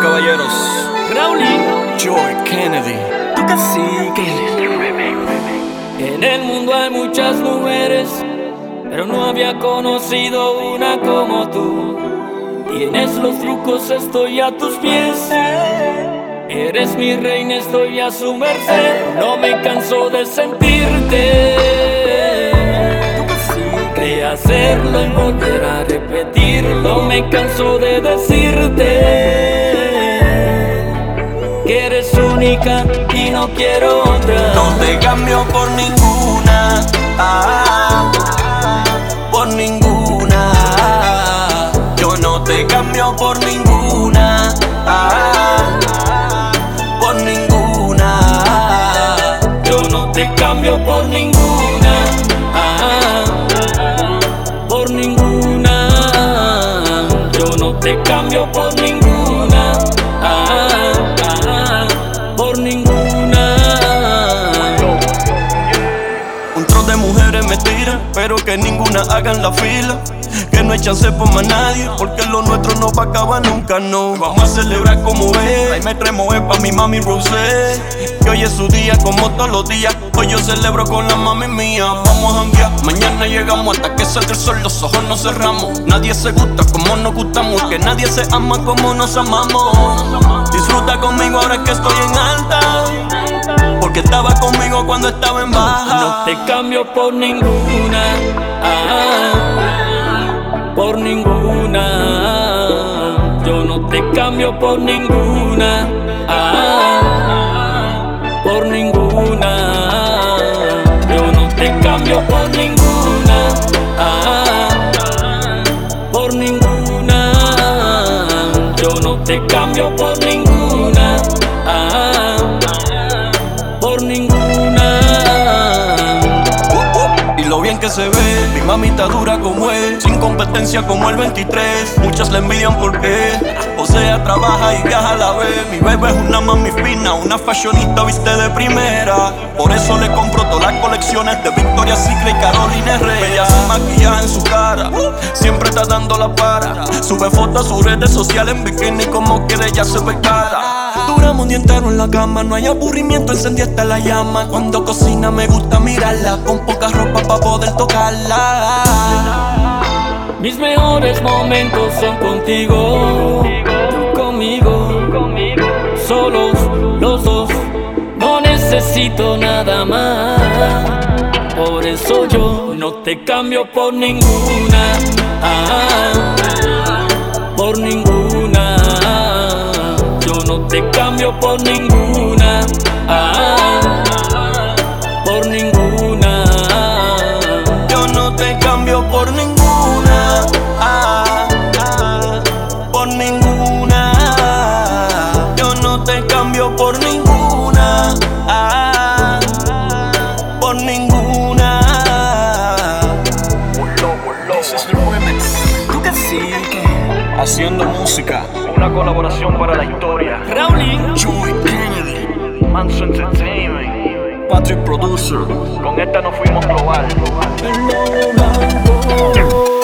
caballeros. Rowling, Joy Kennedy. tu cacique. En el mundo hay muchas mujeres, pero no había conocido una como tú. Tienes los trucos, estoy a tus pies. Eres mi reina, estoy a su merced. No me canso de sentirte, de hacerlo y volver a repetirlo. No me canso de decirte que eres única y no quiero otra. No te cambio por ninguna, por ninguna. Yo no te cambio por ninguna, por ninguna. Yo no te cambio por ninguna, por ninguna. Yo no te cambio por ninguna, por ninguna. Un trozo de mujeres me tiran, pero que ninguna hagan la fila. Que no hay chance por más nadie, porque lo nuestro no va a acabar nunca, no. Vamos a celebrar como es. Ahí me tremo es pa' mi mami Rosé, que hoy es su día como todos los días. Hoy yo celebro con la mami mía. Vamos a janguear, mañana llegamos hasta que salga el sol, los ojos no cerramos. Nadie se gusta como nos gustamos, que nadie se ama como nos amamos. Disfruta conmigo ahora que estoy en alta, porque estaba conmigo cuando estaba en baja. No te cambio por ninguna, por ninguna. Yo no te cambio por ninguna, por ninguna. Yo no te cambio por ninguna, por ninguna. Yo no te cambio por ninguna, por ninguna. Y lo bien que se ve, mi mamita dura como él, sin competencia como el 23. Muchas le envidian porque, o sea, trabaja y viaja a la vez. Mi bebé es una mami fina, una fashionista, viste de primera. Por eso le compro todas las colecciones de Victoria's Secret y Carolina Herrera. Ella sin maquillaje en su cara, siempre está dando la para. Sube fotos a sus redes sociales en bikini, como quiere, ya se ve cara. Duramos un día entero en la cama, no hay aburrimiento, encendí hasta la llama. Cuando cocina me gusta mirarla, con poca ropa pa' poder tocarla. Mis mejores momentos son contigo, tú conmigo, solos los dos, no necesito nada más. Por eso yo no te cambio por ninguna, por ninguna. Yo no te cambio por ninguna, por ninguna. Yo no te cambio por ninguna, por ninguna. Yo no te cambio por ninguna, por ninguna. Ese es el remix. Tu cacique. Haciendo música, una colaboración para la historia. Rowling, Joy Kennedy, Manso Entertainment. Patrick Producer. Con esta nos fuimos global. el lobo blanco.